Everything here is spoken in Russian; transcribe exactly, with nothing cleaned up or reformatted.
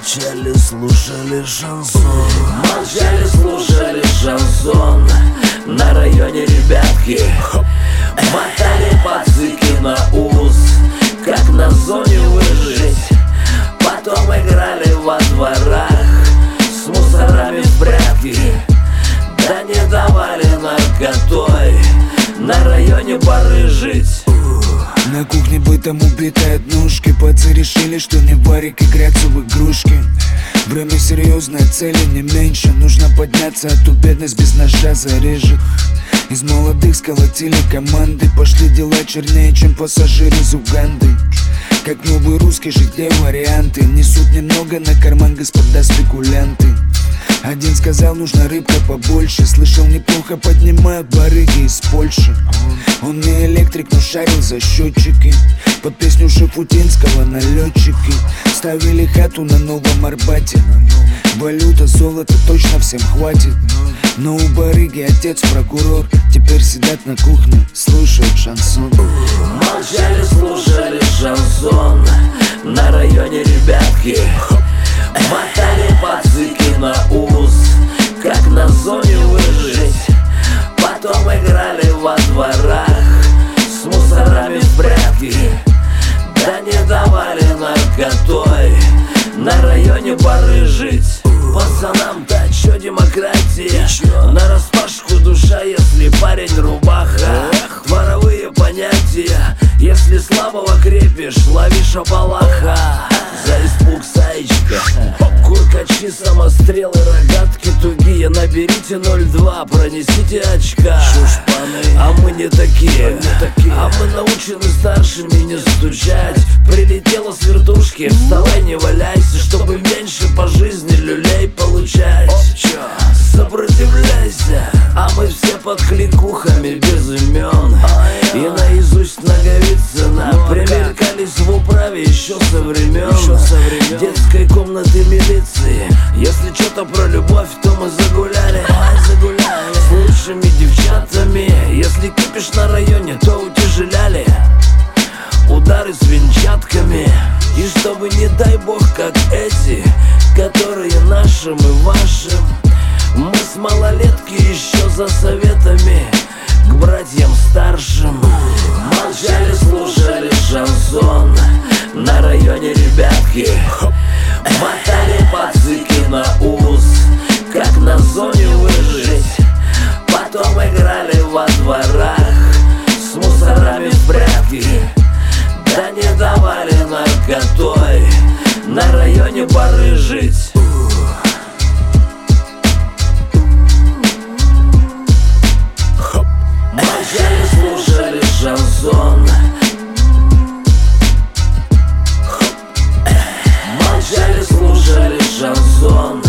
Молчали, слушали шансон. Молчали, слушали шансон. На районе ребятки мотали пацыки на ус, как на зоне выжить. Потом играли во дворах с мусорами в прятки. Да не давали наркотой на районе барыжить. На кухне бытом убитые однушки. Пацы решили, что не варик, играются в игрушки. Время серьезное, цели не меньше. Нужно подняться, а то бедность без ножа зарежет. Из молодых сколотили команды. Пошли дела чернее, чем пассажир из Уганды. Как новый русский, жить где варианты. Несут немного на карман господа спекулянты. Один сказал, нужна рыбка побольше. Слышал, неплохо поднимают барыги из Польши. Он не электрик, но шарил за счетчики. Под песню Шафутинского налетчики ставили хату на Новом Арбате. Валюта, золото точно всем хватит. Но у барыги отец прокурор. Теперь сидят на кухне, слушают шансон. Молчали, слушали шансон. На районе ребятки мотали пацыки на ус, как на зоне выжить. Потом играли во дворах с мусорами в прятки. Да не давали наркотой на районе барыжить. Пацанам-то чё демократия? Нараспашку душа, если парень рубаха. Дворовые понятия. Если слабого крепишь, лови шапалаха. За испуг саечка, куркачи, самострелы, рогатки тугие. Наберите ноль два, пронесите очка. А мы не такие, а мы научены старшими не стучать. Прилетела с вертушки, вставай, не валяйся, чтобы меньше по жизни люлей получать. Сопротивляйся, а мы все под кликухами без имен. И наизусть Наговицына примелькались в управе еще со времен детской комнаты милиции. Если что-то про любовь, то мы загуляли с лучшими девчатами. Если кипиш на районе, то утяжеляли удары с венчатками. И чтобы, не дай бог, как эти, которые нашим и вашим, мы с малолетки еще за советами к братьям старшим. Молчали, слушали шансон. На районе ребятки мотали пацыки на ус, как на зоне выжить. Потом играли во дворах с мусорами в прятки. Да не давали наркотой на районе барыжить. Молчали, слушали шансон. Молчали, слушали шансон.